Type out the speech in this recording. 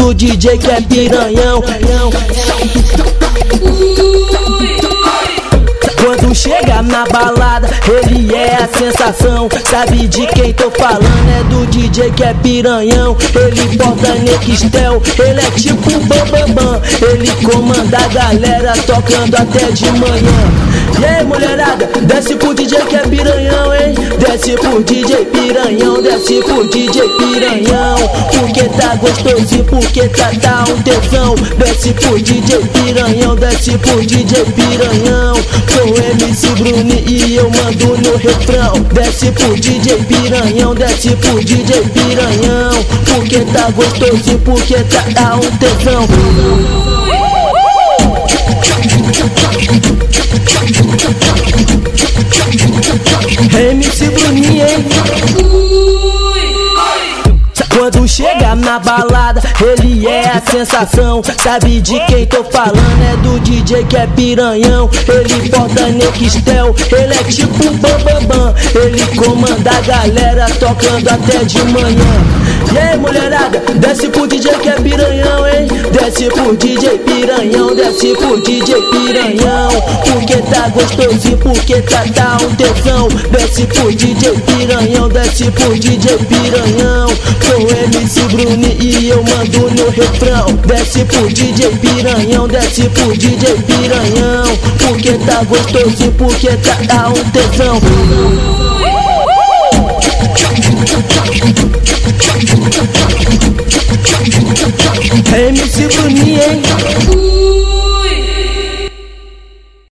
do DJ que é piranhão. Quando chega na balada, ele é a sensação. Sabe de quem tô falando? É do DJ que é piranhão. Ele porta Nextel, ele é tipo Bambambam. Ele comanda a galera tocando até de manhã. E aí, mulherada, desce pro DJ que é piranhão, hein? Desce pro DJ piranhão, desce pro DJ piranhão. Porque tá gostosinho, porque tá um tesão. Desce pro DJ piranhão, desce pro DJ piranhão. Sou MC Bruni e eu mando no refrão. Desce pro DJ piranhão, desce pro DJ piranhão. Porque tá gostosinho, porque tá um tesão. MC Bruni, hein? Quando chega na balada, ele é a sensação. Sabe de quem tô falando? É do DJ que é piranhão. Ele porta Nextel, ele é tipo Bambambam. Ele comanda a galera tocando até de manhã. E aí, mulherada, desce pro DJ que é piranhão, hein? Desce pro DJ piranhão, desce pro DJ piranhão. Porque tá gostosinho, porque tá um tesão. Desce pro DJ piranhão, desce pro DJ piranhão. Sou MC Bruni e eu mando no refrão. Desce pro DJ piranhão, desce pro DJ piranhão. Porque tá gostosinho, porque tá um tesão. MC Bruni, hein?